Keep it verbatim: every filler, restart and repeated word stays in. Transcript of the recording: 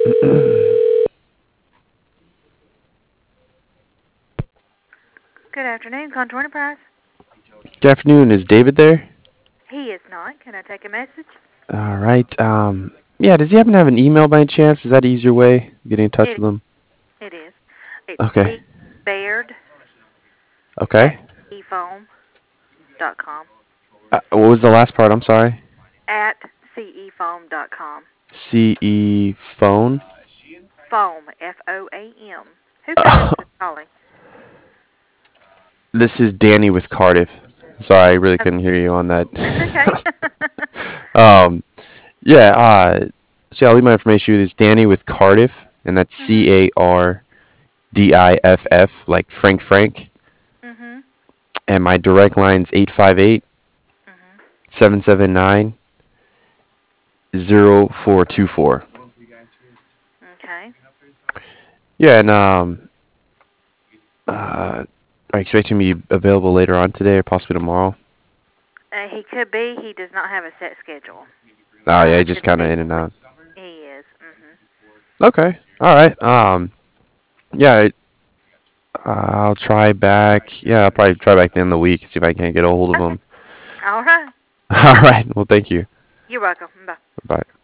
Good afternoon, Contour Enterprise. Good afternoon. Is David there? He is not. Can I take a message? All right. Um, yeah, does he happen to have an email by any chance? Is that an easier way of getting in touch It with him? it is. It's Okay. C Baird at Okay. cefoam dot com. Uh, what was the last part? I'm sorry. At cefoam dot com. C E phone. Foam, F O A M. Who could I be calling? This is Danny with Cardiff. Sorry, I really Oh, couldn't hear you on that. that's okay. um, yeah. Uh, so I'll leave my information with this. Danny with Cardiff, and that's mhm. C A R D I F F, like Frank Frank. Mhm. And my direct line's eight five eight, Mhm. seven seven nine, zero four two four. Okay. Yeah, and um, uh, are you expecting me available later on today or possibly tomorrow? Uh, he could be. He does not have a set schedule. Oh Uh, yeah, I just could kind of speak in and with. out. He is. Mhm. Okay, all right. Um, yeah, it- I'll try back. Yeah, I'll probably try back the end of the week, see if I can't get a hold of Okay. him. All right. All right. Well, thank you. You're welcome. Bye. Bye.